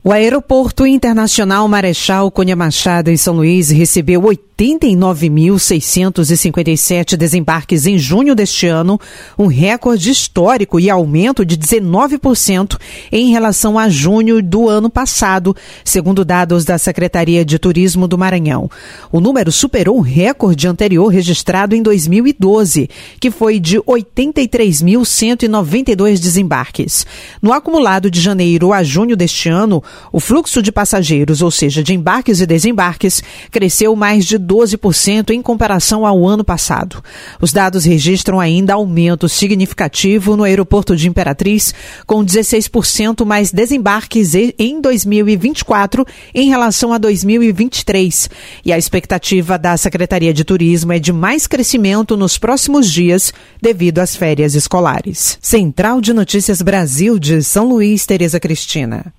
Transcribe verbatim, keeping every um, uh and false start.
O Aeroporto Internacional Marechal Cunha Machado, em São Luís, recebeu oitenta e nove mil seiscentos e cinquenta e sete desembarques em junho deste ano, um recorde histórico e aumento de dezenove por cento em relação a junho do ano passado, segundo dados da Secretaria de Turismo do Maranhão. O número superou o recorde anterior registrado em dois mil e doze, que foi de oitenta e três mil cento e noventa e dois desembarques. No acumulado de janeiro a junho deste ano, o fluxo de passageiros, ou seja, de embarques e desembarques, cresceu mais de doze por cento em comparação ao ano passado. Os dados registram ainda aumento significativo no aeroporto de Imperatriz, com dezesseis por cento mais desembarques em dois mil e vinte e quatro em relação a dois mil e vinte e três. E a expectativa da Secretaria de Turismo é de mais crescimento nos próximos dias, devido às férias escolares. Central de Notícias Brasil de São Luís, Tereza Cristina.